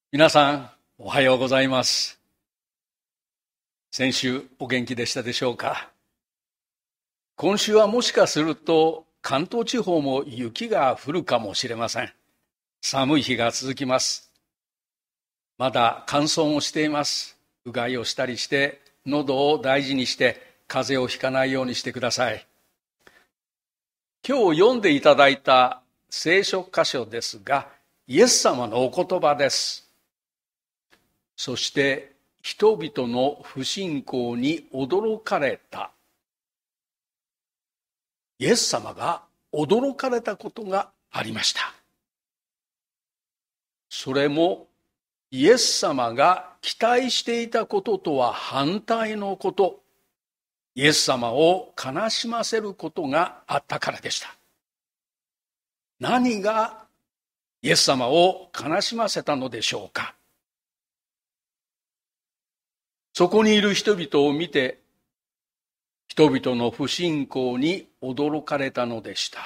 皆さん、おはようございます。先週お元気でしたでしょうか。今週はもしかすると関東地方も雪が降るかもしれません。寒い日が続きます。まだ乾燥もしています。うがいをしたりして喉を大事にして風邪をひかないようにしてください。今日読んでいただいた聖書箇所ですが、イエス様のお言葉です。そして人々の不信仰に驚かれた。イエス様が驚かれたことがありました。それもイエス様が期待していたこととは反対のこと、イエス様を悲しませることがあったからでした。何がイエス様を悲しませたのでしょうか。そこにいる人々を見て、人々の不信仰に驚かれたのでした。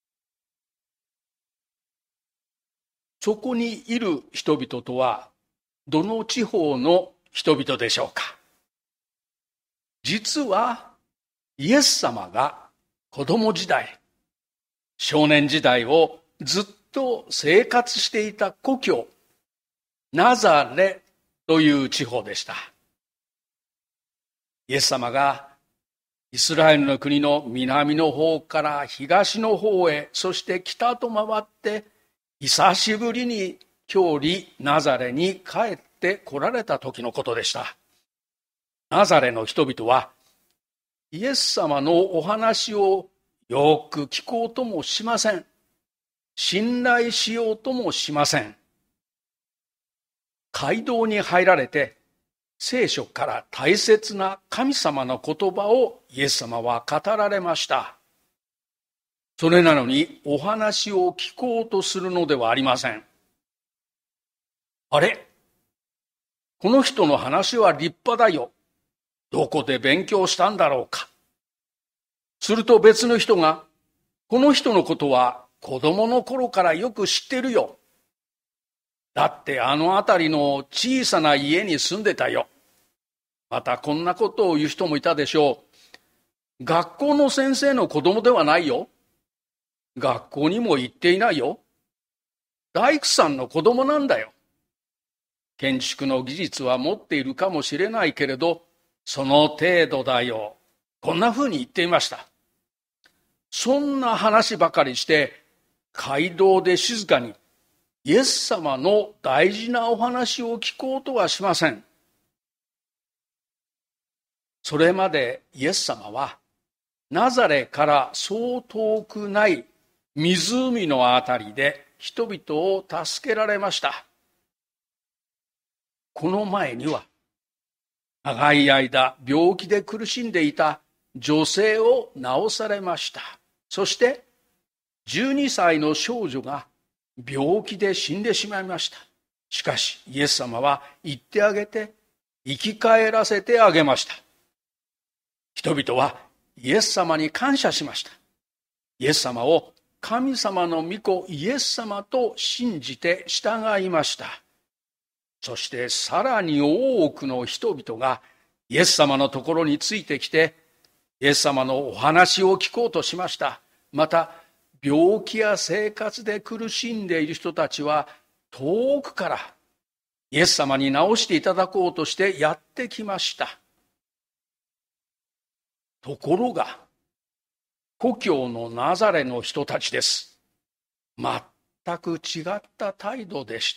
そこにいる人々とは、どの地方の人々でしょうか。実は、イエス様が子供時代、少年時代をずっと生活していた故郷、ナザレという地方でした。イエス様がイスラエルの国の南の方から東の方へ、そして北と回って、久しぶりに郷里ナザレに帰って来られた時のことでした。ナザレの人々は、イエス様のお話をよく聞こうともしません。信頼しようともしません。街道に入られて、聖書から大切な神様の言葉をイエス様は語られました。それなのにお話を聞こうとするのではありません。あれ？この人の話は立派だよ。どこで勉強したんだろうか。すると別の人が、この人のことは子供の頃からよく知ってるよ。だってあの辺りの小さな家に住んでたよ。またこんなことを言う人もいたでしょう。学校の先生の子供ではないよ。学校にも行っていないよ。大工さんの子供なんだよ。建築の技術は持っているかもしれないけれど、その程度だよ。こんなふうに言っていました。そんな話ばかりして、街道で静かにイエス様の大事なお話を聞こうとはしません。それまでイエス様はナザレからそう遠くない湖のあたりで人々を助けられました。この前には長い間病気で苦しんでいた女性を治されました。そして12歳の少女が病気で死んでしまいました。しかしイエス様は言ってあげて生き返らせてあげました。人々はイエス様に感謝しました。イエス様を神様の御子イエス様と信じて従いました。そしてさらに多くの人々がイエス様のところについてきて、イエス様のお話を聞こうとしました。また病気や生活で苦しんでいる人たちは遠くからイエス様に治していただこうとしてやってきました。ところが故郷のナザレの人たちです。全く違った態度でした。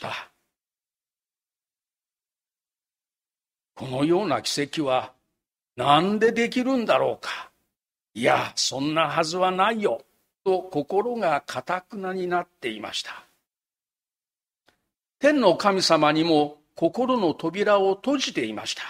このような奇跡はなんでできるんだろうか。いや、そんなはずはないよ。と心が堅くなになっていました。天の神様にも心の扉を閉じていました。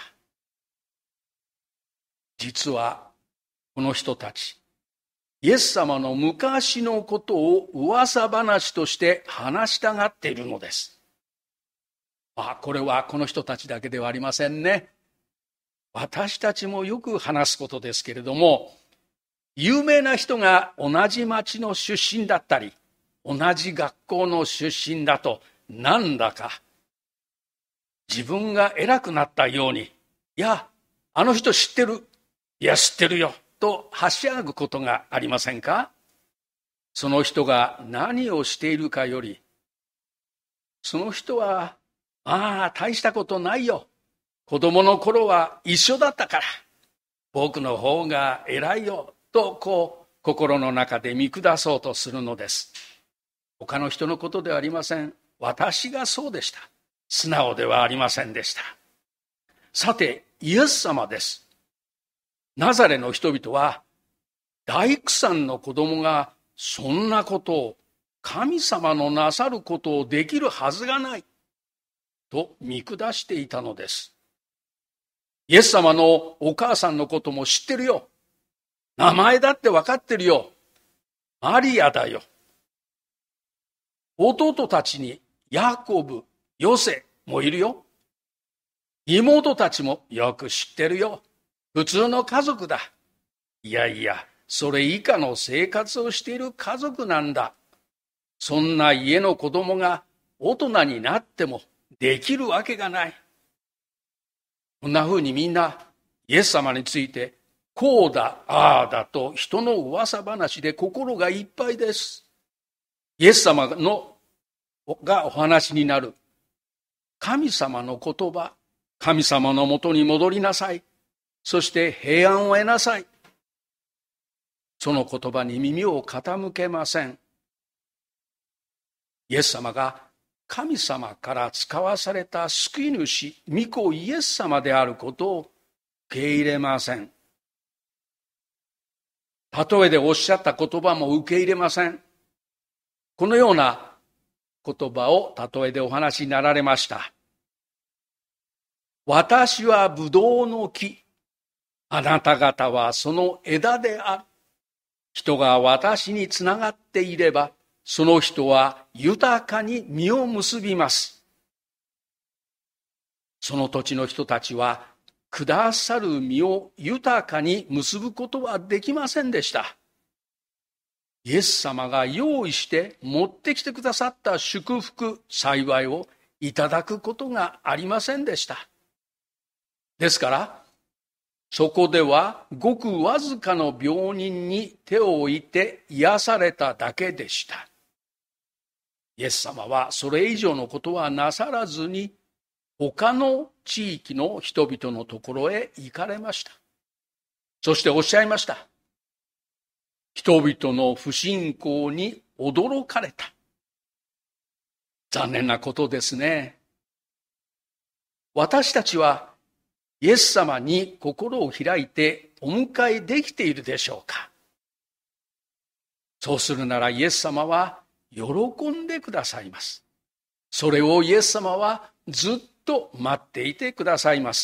実はこの人たち、イエス様の昔のことを噂話として話したがっているのです。これはこの人たちだけではありませんね。私たちもよく話すことですけれども、有名な人が同じ町の出身だったり、同じ学校の出身だと、なんだか自分が偉くなったように、いや、あの人知ってる。いや、知ってるよ。とはしゃぐことがありませんか？その人が何をしているかより、その人は、大したことないよ。子供の頃は一緒だったから、僕の方が偉いよ。と心の中で見下そうとするのです。他の人のことではありません。私がそうでした。素直ではありませんでした。さて、イエス様です。ナザレの人々は、大工さんの子供がそんなことを、神様のなさることをできるはずがない、と見下していたのです。イエス様のお母さんのことも知ってるよ。名前だって分かってるよ。マリアだよ。弟たちにヤコブ、ヨセもいるよ。妹たちもよく知ってるよ。普通の家族だ。いやいや、それ以下の生活をしている家族なんだ。そんな家の子供が大人になってもできるわけがない。こんな風にみんなイエス様についてこうだああだと人の噂話で心がいっぱいです。イエス様がお話になる神様の言葉、神様のもとに戻りなさい。そして平安を得なさい。その言葉に耳を傾けません。イエス様が神様から使わされた救い主、御子イエス様であることを受け入れません。例えでおっしゃった言葉も受け入れません。このような言葉を例えでお話になられました。私はブドウの木、あなた方はその枝である。人が私につながっていれば、その人は豊かに実を結びます。その土地の人たちは、くださる実を豊かに結ぶことはできませんでした。イエス様が用意して持ってきてくださった祝福、幸いをいただくことがありませんでした。ですから、そこではごくわずかの病人に手を置いて癒されただけでした。イエス様はそれ以上のことはなさらずに、他の地域の人々のところへ行かれました。そしておっしゃいました。人々の不信仰に驚かれた。残念なことですね。私たちはイエス様に心を開いてお迎えできているでしょうか。そうするならイエス様は喜んでくださいます。それをイエス様はずっと待っていてくださいます。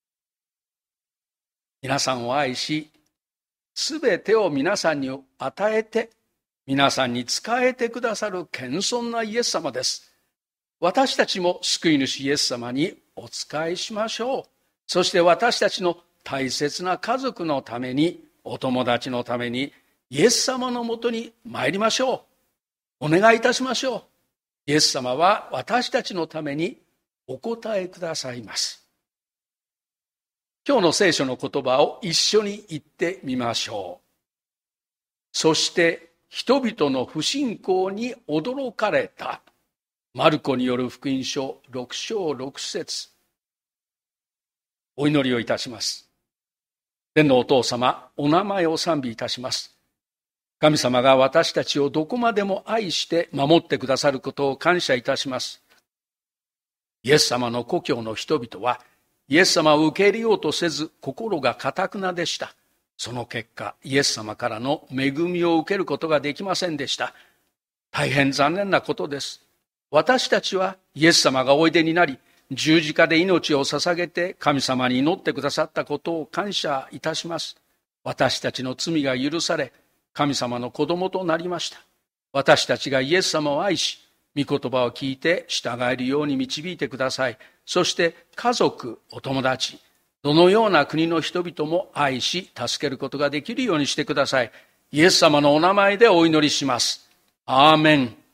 皆さんを愛し、すべてを皆さんに与えて、皆さんに仕えてくださる謙遜なイエス様です。私たちも救い主イエス様にお仕えしましょう。そして私たちの大切な家族のために、お友達のために、イエス様のもとに参りましょう。お願いいたしましょう。イエス様は私たちのためにお答えくださいます。今日の聖書の言葉を一緒に言ってみましょう。そして人々の不信仰に驚かれた。マルコによる福音書6章6節。お祈りをいたします。天のお父様、お名前を賛美いたします。神様が私たちをどこまでも愛して守ってくださることを感謝いたします。イエス様の故郷の人々は、イエス様を受け入れようとせず、心が堅くなでした。その結果、イエス様からの恵みを受けることができませんでした。大変残念なことです。私たちはイエス様がおいでになり、十字架で命を捧げて神様に祈ってくださったことを感謝いたします。私たちの罪が許され、神様の子供となりました。私たちがイエス様を愛し、御言葉を聞いて従えるように導いてください。そして家族、お友達、どのような国の人々も愛し、助けることができるようにしてください。イエス様のお名前でお祈りします。アーメン。